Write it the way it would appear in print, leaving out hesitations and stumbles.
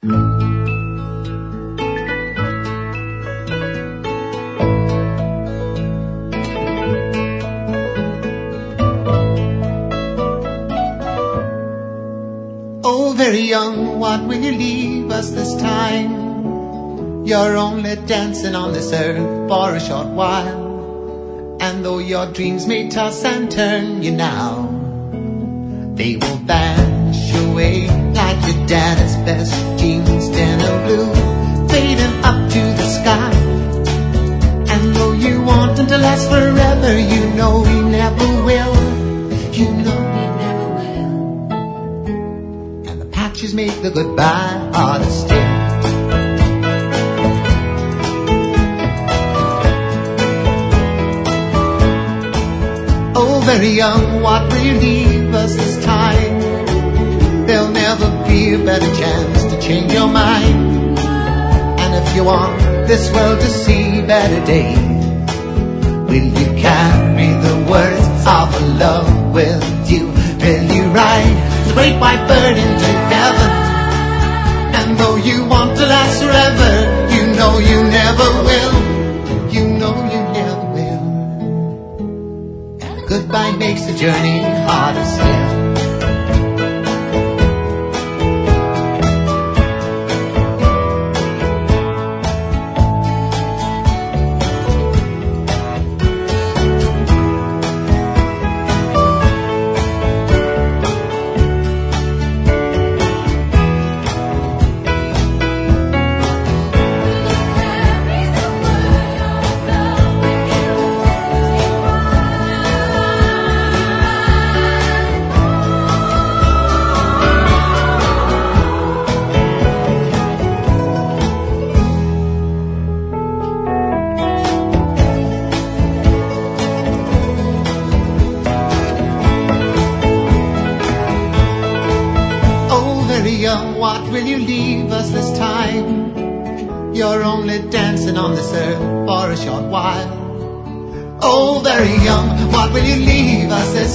Oh, very young, what will you leave us this time? You're only dancing on this earth for a short while. And though your dreams may toss and turn you now, they will vanish away like your daddy's best jeans, denim blue, fading up to the sky. And though you want them to last forever, you know he never will. You know he never will. And the patches make the goodbye harder still. Oh, very young, what will you leave us this time? There'll never be a better chance to change your mind. And if you want this world to see better days, will you carry the words of love with you? Will you ride the great white bird into heaven? And though you want to last forever, you know you never will. You know you never will. Goodbye makes the journey harder still. Young, what will you leave us this time? You're only dancing on this earth for a short while. Oh, very young, what will you leave us this